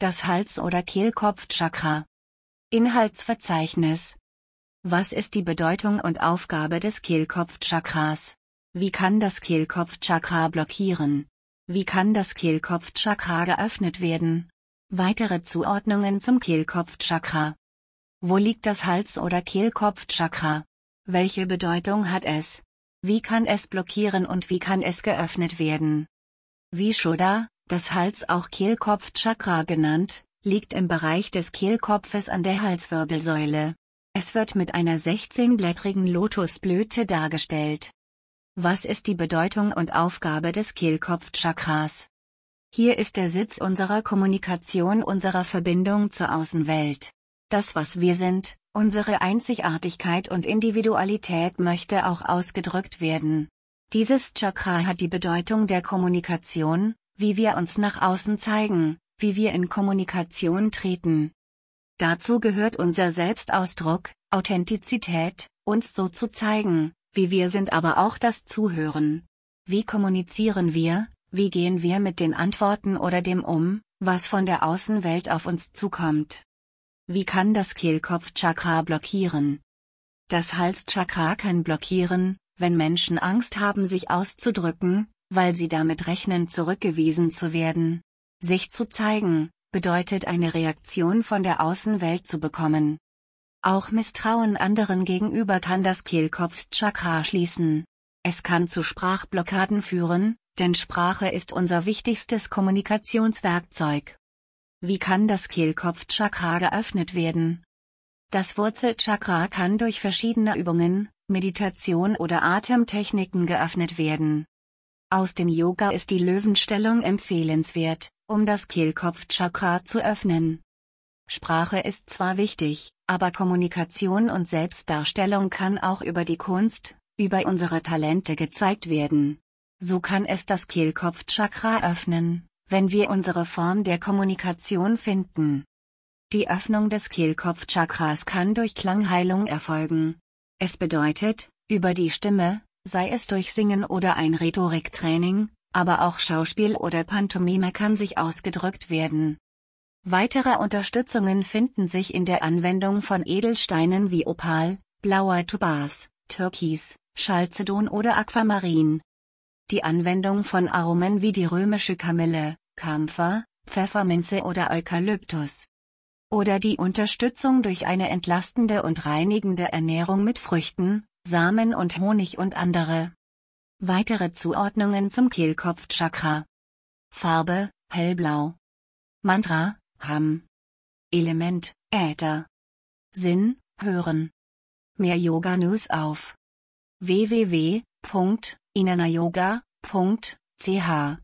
Das Hals- oder Kehlkopfchakra. Inhaltsverzeichnis. Was ist die Bedeutung und Aufgabe des Kehlkopfchakras? Wie kann das Kehlkopfchakra blockieren? Wie kann das Kehlkopfchakra geöffnet werden? Weitere Zuordnungen zum Kehlkopfchakra. Wo liegt das Hals- oder Kehlkopfchakra? Welche Bedeutung hat es? Wie kann es blockieren und wie kann es geöffnet werden? Vishuddha, das Hals-, auch Kehlkopfchakra genannt, liegt im Bereich des Kehlkopfes an der Halswirbelsäule. Es wird mit einer 16-blättrigen Lotusblüte dargestellt. Was ist die Bedeutung und Aufgabe des Kehlkopfchakras? Hier ist der Sitz unserer Kommunikation, unserer Verbindung zur Außenwelt. Das, was wir sind, unsere Einzigartigkeit und Individualität möchte auch ausgedrückt werden. Dieses Chakra hat die Bedeutung der Kommunikation, wie wir uns nach außen zeigen, wie wir in Kommunikation treten. Dazu gehört unser Selbstausdruck, Authentizität, uns so zu zeigen, wie wir sind, aber auch das Zuhören. Wie kommunizieren wir, wie gehen wir mit den Antworten oder dem um, was von der Außenwelt auf uns zukommt? Wie kann das Kehlkopfchakra blockieren? Das Halschakra kann blockieren, wenn Menschen Angst haben, sich auszudrücken, weil sie damit rechnen, zurückgewiesen zu werden. Sich zu zeigen, bedeutet eine Reaktion von der Außenwelt zu bekommen. Auch Misstrauen anderen gegenüber kann das Kehlkopfchakra schließen. Es kann zu Sprachblockaden führen, denn Sprache ist unser wichtigstes Kommunikationswerkzeug. Wie kann das Kehlkopfchakra geöffnet werden? Das Wurzelchakra kann durch verschiedene Übungen, Meditation oder Atemtechniken geöffnet werden. Aus dem Yoga ist die Löwenstellung empfehlenswert, um das Kehlkopfchakra zu öffnen. Sprache ist zwar wichtig, aber Kommunikation und Selbstdarstellung kann auch über die Kunst, über unsere Talente gezeigt werden. So kann es das Kehlkopfchakra öffnen, wenn wir unsere Form der Kommunikation finden. Die Öffnung des Kehlkopfchakras kann durch Klangheilung erfolgen. Es bedeutet, über die Stimme, sei es durch Singen oder ein Rhetoriktraining, aber auch Schauspiel oder Pantomime kann sich ausgedrückt werden. Weitere Unterstützungen finden sich in der Anwendung von Edelsteinen wie Opal, blauer Topaz, Türkis, Chalcedon oder Aquamarin. Die Anwendung von Aromen wie die römische Kamille, Kampfer, Pfefferminze oder Eukalyptus. Oder die Unterstützung durch eine entlastende und reinigende Ernährung mit Früchten, Samen und Honig und andere. Weitere Zuordnungen zum Kehlkopfchakra. Farbe, hellblau. Mantra, Ham. Element, Äther. Sinn, hören. Mehr Yoga-News auf www.inanayoga.ch